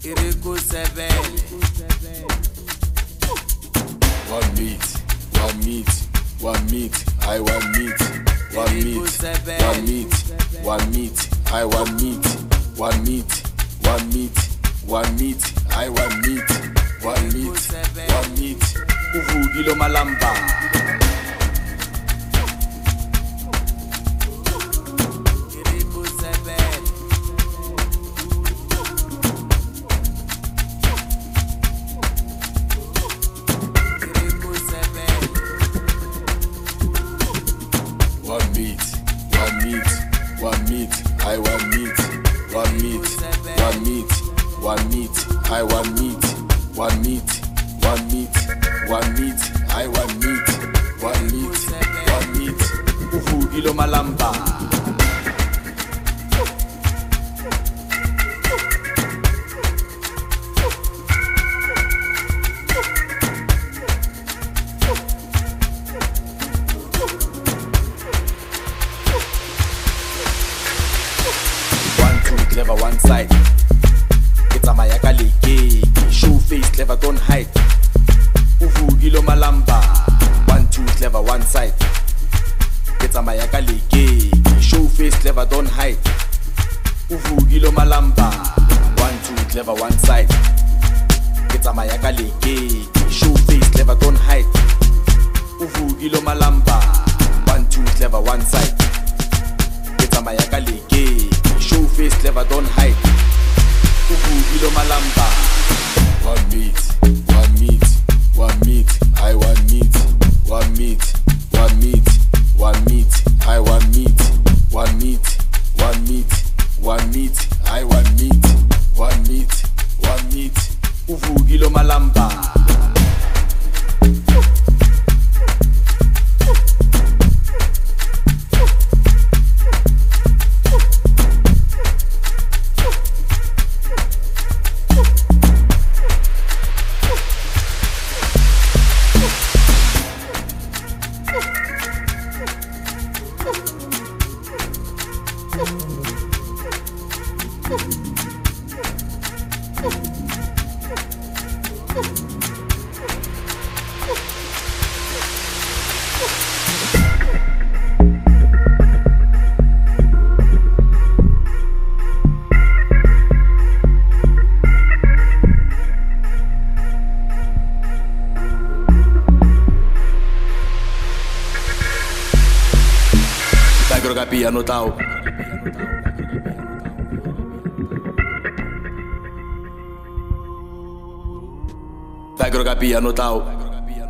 One meat, one meat, one meat, I want meat. One meat, one meat, one meat, I want meat. One meat, one meat, one meat, I want meat. One meat, one meat, uvukile malamba. One meat, one meat, one meat, I want meat. One meat, one meat, one meat, I want meat. One meat, one meat, one meat, I want meat. One meat, one meat, uvukile malamba. Clever one side, it's a mayaka leke. Show face clever, don't hide. Uvukile malamba. 1, 2, clever one side, it's a mayaka leke. Show face clever, don't hide. Uvukile malamba. 1, 2, clever one side, it's a mayaka leke. Show face clever, don't hide. Uvukile malamba. 1, 2, clever one side, it's a mayaka leke. Show face clever, don't hide. Uvukile malamba. One meat, one meat, one meat, I want meat. One meat, one meat, one meat, I want meat. One meat, one meat, one meat, I want meat. One meat, one meat, uvukile malamba. Piano tau. Tagroga piano tau. 1,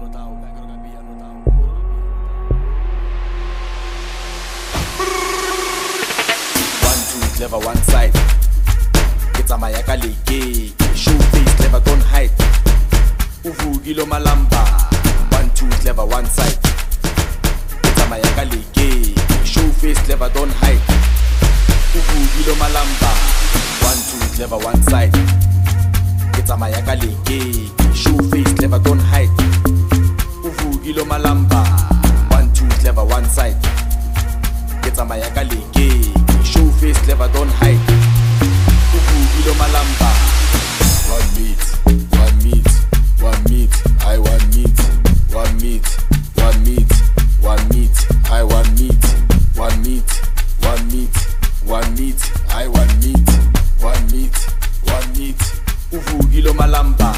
2, clever one side, it's a mayaka leke. Show face clever, don't hide. Uvukile malamba. 1, 2, clever one side, it's a mayaka leke. Show face clever, don't hide. Uvukile malamba. 1, 2, clever one side, it's a mayaka leke. Show face clever, don't hide. Uvukile malamba. 1, 2, clever one side, it's a mayaka leke. Show face clever, don't hide. Uvukile malamba. One meat, one meat, one meat, I want meat. One meat, one meat, one meat, I want meat. One meat, one meat, one meat, I want meat. One meat, one meat, uvukile malamba.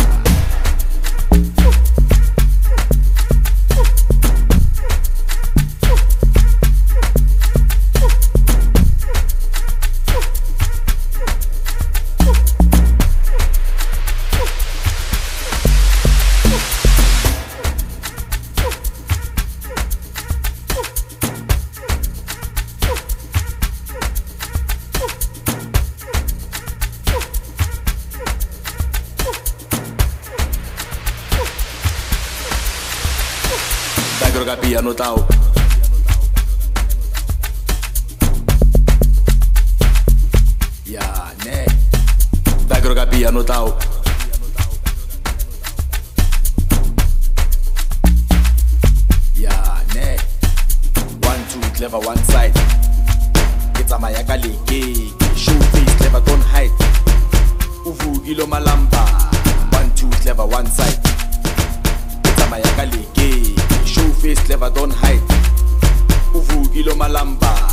Tagroga piano tau. Ya ne. Tagroga piano tau. Ya ne. 1, 2, clever one side, it's a mayaka leke. Show face clever, don't hide. Uvu uvukile malamba. 1 2 clever one side. Tsamaya ka leke, show face clever don't hide. Uvukile malamba.